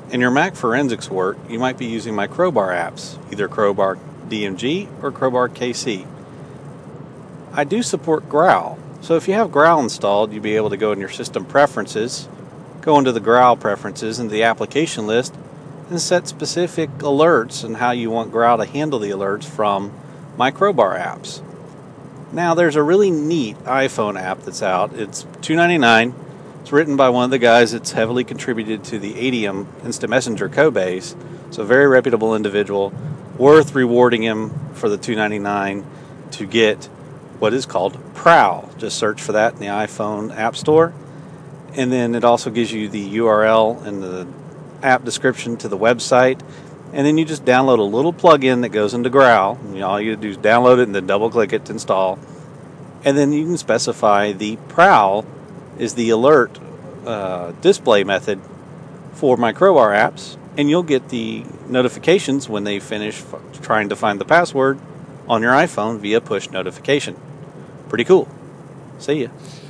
In your Mac forensics work, you might be using my Crowbar apps, either Crowbar DMG or Crowbar KC. I do support Growl, so if you have Growl installed, you'll be able to go in your system preferences, go into the Growl preferences into the application list, and set specific alerts and how you want Growl to handle the alerts from my Crowbar apps. Now, there's a really neat iPhone app that's out. It's $2.99. It's written by one of the guys that's heavily contributed to the Adium Instant Messenger codebase. So a very reputable individual, worth rewarding him for the $2.99 to get what is called Prowl. Just search for that in the iPhone App Store. And then it also gives you the URL and the app description to the website. And then you just download a little plugin that goes into Growl. All you do is download it and then double click it to install. And then you can specify the Prowl is the alert display method for my Crowbar apps, and you'll get the notifications when they finish trying to find the password on your iPhone via push notification. Pretty cool. See ya.